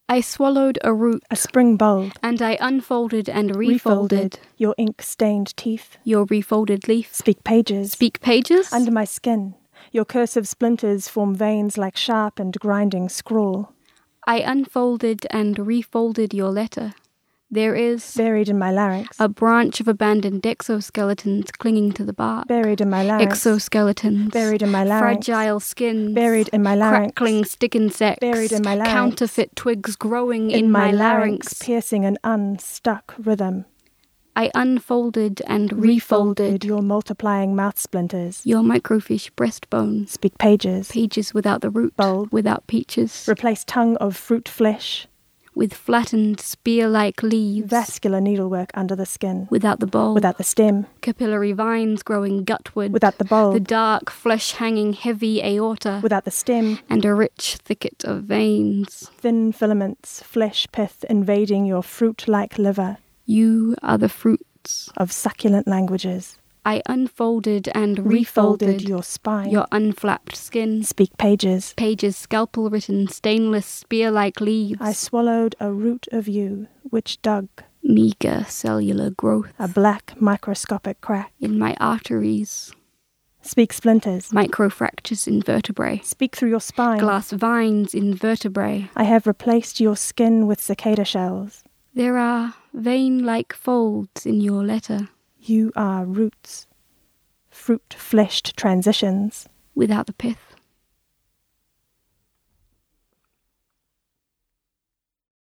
I swallowed a root, a spring bulb, and I unfolded and refolded. Your ink-stained teeth, Your refolded leaf. speak pages. Speak pages? Under my skin, your cursive splinters form veins like sharp and grinding scrawl. I unfolded and refolded your letter. There is, Buried in my larynx, a branch of abandoned exoskeletons clinging to the bark. buried in my larynx, Exoskeletons. buried in my larynx, Fragile skins. buried in my larynx, Crackling stick insects. buried in my larynx, Counterfeit twigs growing in my larynx. piercing an unstuck rhythm. I unfolded and refolded. Your multiplying mouth splinters, Your microfiche breastbone. speak pages. Pages without the root. Bulb. Without peaches. Replace tongue of fruit flesh, With flattened spear-like leaves. vascular needlework under the skin, Without the bulb. without the stem, Capillary vines growing gutward. without the bulb, The dark flesh-hanging heavy aorta. without the stem, And a rich thicket of veins. thin filaments, flesh pith invading your fruit-like liver You are the fruits. of succulent languages. I unfolded and Refolded refolded your spine, your unflapped skin. speak pages. Pages scalpel-written, stainless spear-like leaves. I swallowed a root of you, which dug Meager cellular growth a black microscopic crack. in my arteries. Speak splinters, Microfractures in vertebrae. speak through your spine. Glass vines in vertebrae. I have replaced your skin with cicada shells. There are vein-like folds in your letter. You are roots, fruit-fleshed transitions. Without the pith.